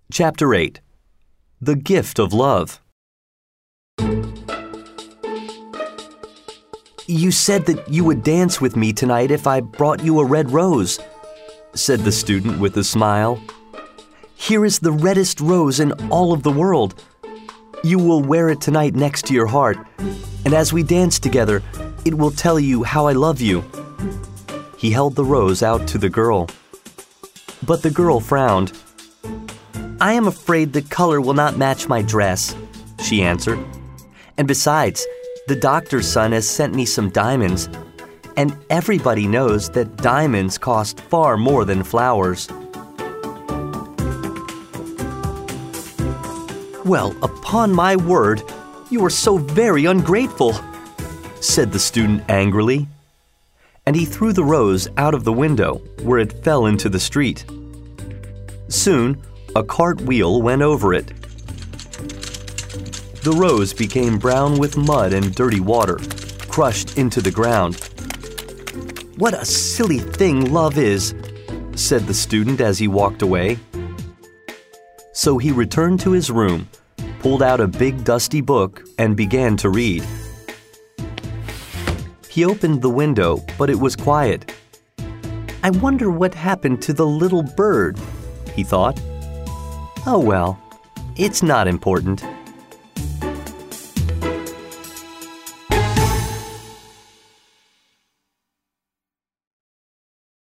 Chapter 8. The Gift of Love. "You said that you would dance with me tonight if I brought you a red rose," said the student with a smile. "Here is the reddest rose in all of the world. You will wear it tonight next to your heart, and as we dance together, it will tell you how I love you." He held the rose out to the girl. But the girl frowned. "I am afraid the color will not match my dress," she answered. "And besides, the doctor's son has sent me some diamonds, and everybody knows that diamonds cost far more than flowers." "Well, upon my word, you are so very ungrateful," said the student angrily. And he threw the rose out of the window, where it fell into the street. Soon, a cartwheel went over it. The rose became brown with mud and dirty water, crushed into the ground. "What a silly thing love is," said the student as he walked away. So he returned to his room, pulled out a big dusty book, and began to read. He opened the window, but it was quiet. "I wonder what happened to the little bird," he thought. "Oh well, it's not important."